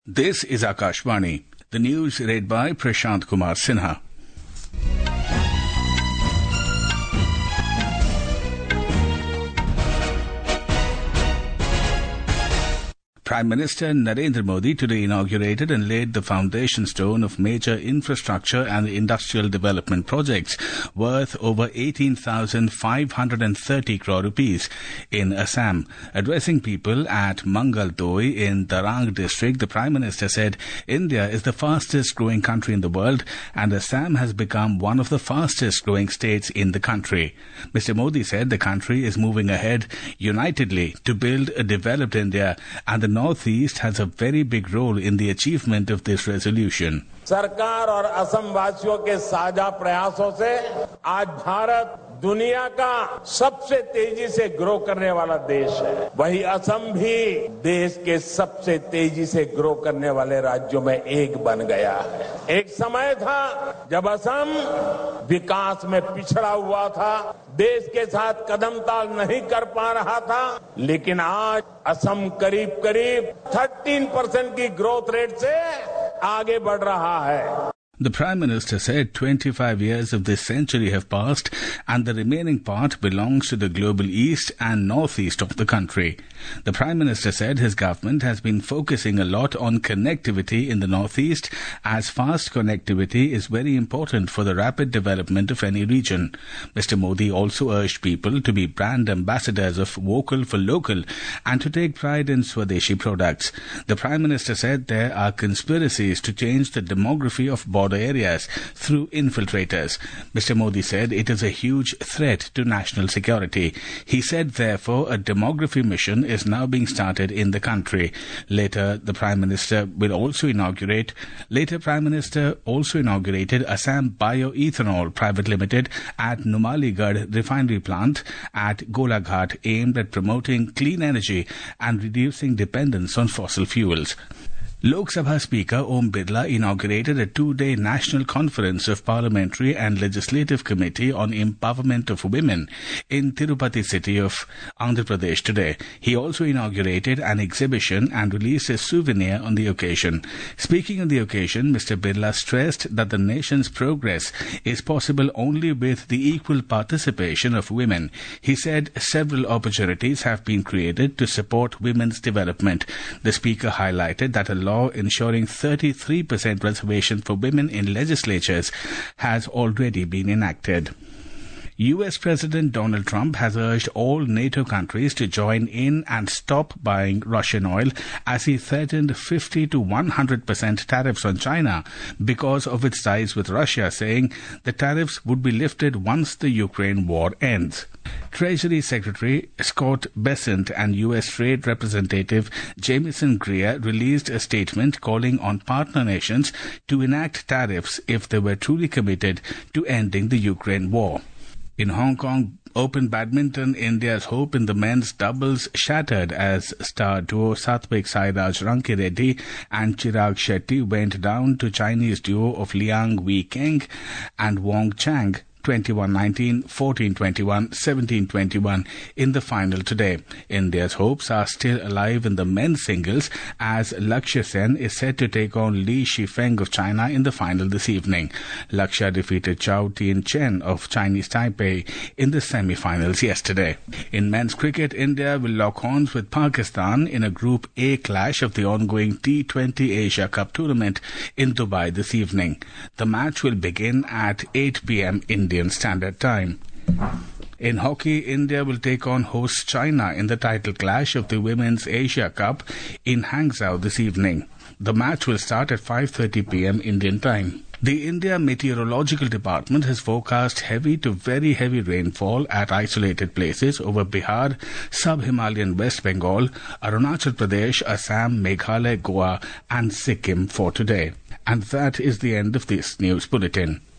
This is Akashvani. The news read by Prashant Kumar Sinha. Prime Minister Narendra Modi today inaugurated and laid the foundation stone of major infrastructure and industrial development projects worth over 18,530 crore rupees in Assam. Addressing people at Mangaltoi in Darang district, the Prime Minister said India is the fastest growing country in the world and Assam has become one of the fastest growing states in the country. Mr. Modi said the country is moving ahead unitedly to build a developed India and the Northeast has a very big role in the achievement of this resolution. सरकार और असम वासियों के साझा प्रयासों से आज भारत दुनिया का सबसे तेजी से ग्रो करने वाला देश है। वही असम भी देश के सबसे तेजी से ग्रो करने वाले राज्यों में एक बन गया है। एक समय था जब असम विकास में पिछड़ा हुआ था, देश के साथ कदम ताल नहीं कर पा रहा था, लेकिन आज असम करीब 13% की ग्रोथ रेट से आगे बढ़ रहा है। The Prime Minister said 25 years of this century have passed and the remaining part belongs to the global east and northeast of the country. The Prime Minister said his government has been focusing a lot on connectivity in the northeast as fast connectivity is very important for the rapid development of any region. Mr. Modi also urged people to be brand ambassadors of Vocal for Local and to take pride in Swadeshi products. The Prime Minister said there are conspiracies to change the demography of border areas through infiltrators. Mr. Modi said it is a huge threat to national security. He said, therefore, a demography mission is now being started in the country. Later, Prime Minister also inaugurated Assam Bioethanol Private Limited at Numaligarh refinery plant at Golaghat, aimed at promoting clean energy and reducing dependence on fossil fuels. Lok Sabha Speaker Om Birla inaugurated a two-day national conference of Parliamentary and Legislative Committee on Empowerment of Women in Tirupati city of Andhra Pradesh today. He also inaugurated an exhibition and released a souvenir on the occasion. Speaking on the occasion, Mr. Birla stressed that the nation's progress is possible only with the equal participation of women. He said several opportunities have been created to support women's development. The Speaker highlighted that a law ensuring 33% reservation for women in legislatures has already been enacted. US President Donald Trump has urged all NATO countries to join in and stop buying Russian oil as he threatened 50 to 100% tariffs on China because of its ties with Russia, saying the tariffs would be lifted once the Ukraine war ends. Treasury Secretary Scott Bessent and U.S. Trade Representative Jamieson Greer released a statement calling on partner nations to enact tariffs if they were truly committed to ending the Ukraine war. In Hong Kong Open Badminton, India's hope in the men's doubles shattered as star duo Satvik Sairaj Rankireddy and Chirag Shetty went down to Chinese duo of Liang Weikeng and Wang Chang 21-19, 14-21, 17-21 in the final today. India's hopes are still alive in the men's singles as Lakshya Sen is set to take on Li Shifeng of China in the final this evening. Lakshya defeated Chao Tien Chen of Chinese Taipei in the semi-finals yesterday. In men's cricket, India will lock horns with Pakistan in a Group A clash of the ongoing T20 Asia Cup tournament in Dubai this evening. The match will begin at 8 p.m. Indian Standard Time. In hockey, India will take on host China in the title clash of the Women's Asia Cup in Hangzhou this evening. The match will start at 5:30 p.m. Indian time. The India Meteorological Department has forecast heavy to very heavy rainfall at isolated places over Bihar, Sub-Himalayan West Bengal, Arunachal Pradesh, Assam, Meghalaya, Goa and Sikkim for today. And that is the end of this news bulletin.